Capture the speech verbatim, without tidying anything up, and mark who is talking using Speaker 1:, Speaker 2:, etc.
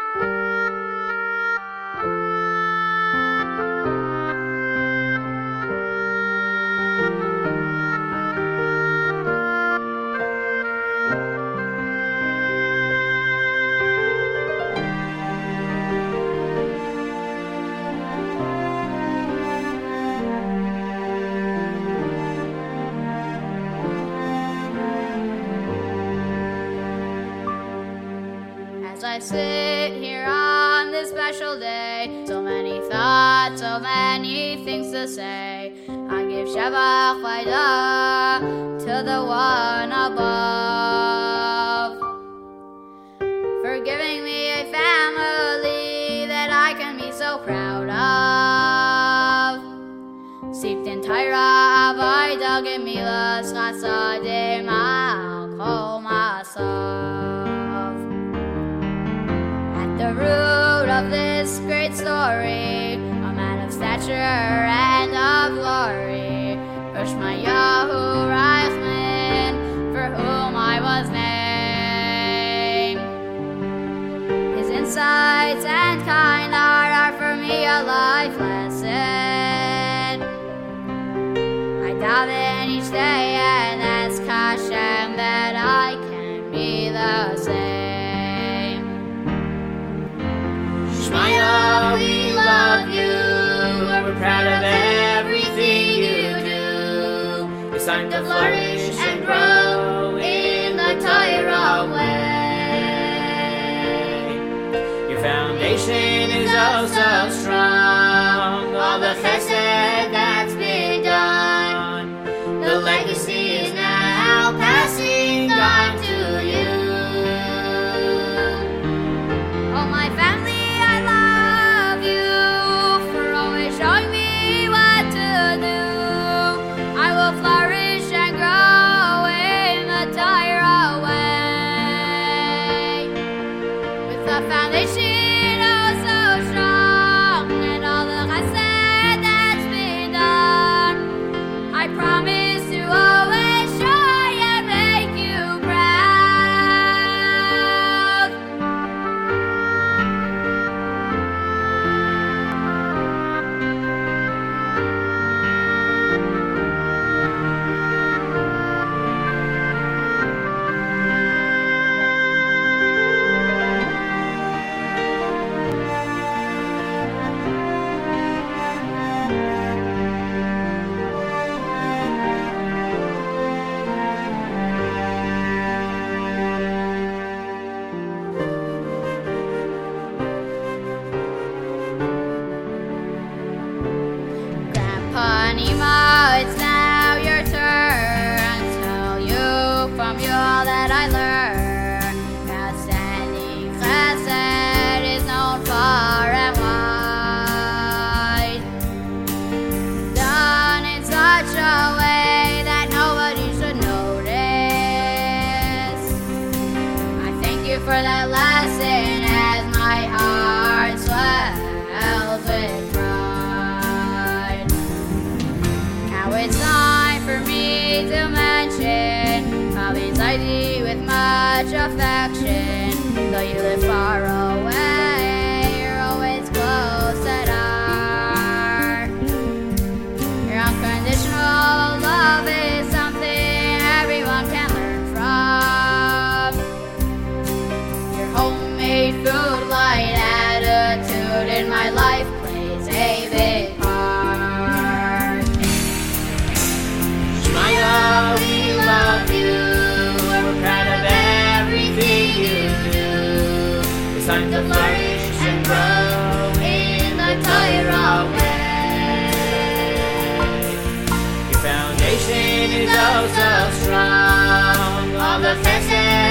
Speaker 1: As I sit here on this special day, so many thoughts, so many things to say. I give Shabach Vayda to the one above, for giving me a family that I can be so proud of. Steeped in Torah, Vayda, Gemilas, Chasadim, Al Kol Masav. The root of this great story, a man of stature and of glory, Ushmayahu Reichman, for whom I was named. His insights and kind heart are for me a life lesson. I daven each day and ask Hashem that I can be the same.
Speaker 2: Shmaya, we love you, we're proud of everything you do. It's time to flourish and grow in the Torah way. Your foundation is oh so strong, all the chesed that's been done, the legacy is now passing on to you.
Speaker 1: Oh, my family, showing me what to do. I will flourish and grow in the Torah way, with the foundation oh so strong and all the chesed that's been done. I promise to always try and make you proud. Nima, it's now your turn. Tell you from you all that I learned. Outstanding chesed is known far and wide, done in such a way that nobody should notice. I thank you for that lesson as my heart swells with pride. It's time for me to mention Pavi Zaidi with much affection. Though you live far away, you're always close at heart. Your unconditional love is something everyone can learn from. Your homemade food, light attitude in my life plays a big part.
Speaker 2: We love you, we're proud of everything you do. It's time to flourish and grow in the Torah way. Your foundation is oh so strong, all the chesed